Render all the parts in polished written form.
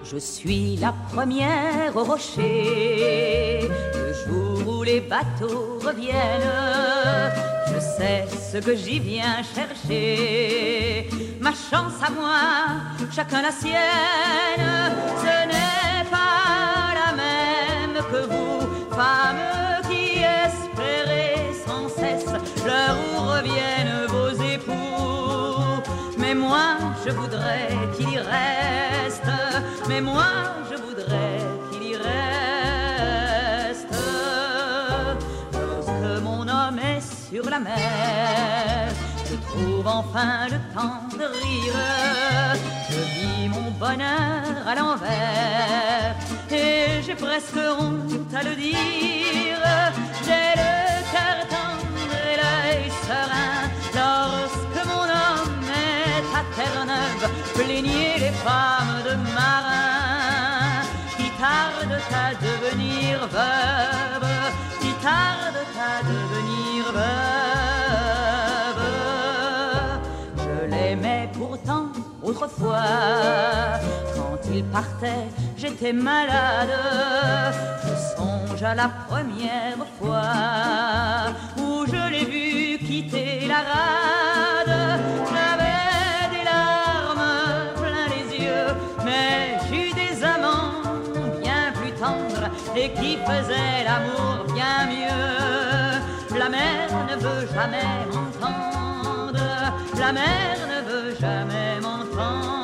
Je suis la première au rocher, le jour où les bateaux reviennent. Je sais ce que j'y viens chercher, ma chance à moi, chacun la sienne. Ce n'est pas la même que vous, femmes qui espérez sans cesse l'heure où reviennent vos époux. Mais moi je voudrais qu'il y reste, mais moi je voudrais qu'il y reste. Lorsque mon homme est sur la mer, je trouve enfin le temps de rire. Je vis mon bonheur à l'envers et j'ai presque honte à le dire. J'ai le cœur tendre et l'œil serein lorsque mon homme est à Terre-Neuve. Plaignez les femmes de marins qui tardent à devenir veuves, qui tardent à devenir veuves. Je l'aimais pourtant autrefois, quand il partait j'étais malade. Je songe à la première fois où je l'ai vu quitter la rade. J'avais des larmes plein les yeux, mais j'eus des amants bien plus tendres et qui faisaient l'amour bien mieux. La mer ne veut jamais m'entendre, la mer ne veut jamais m'entendre.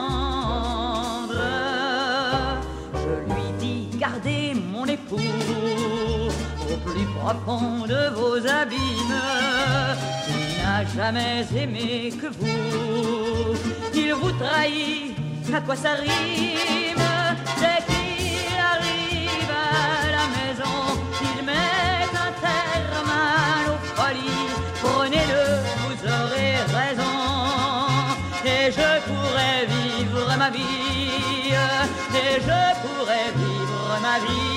Je lui dis gardez mon époux au plus profond de vos abîmes. Il n'a jamais aimé que vous, il vous trahit, à quoi ça rime? Dès qu'il arrive à la maison, il met un terme à nos folies. Prenez-le, vous aurez raison, et je pourrais vivre ma vie, et je pourrais vivre ma vie.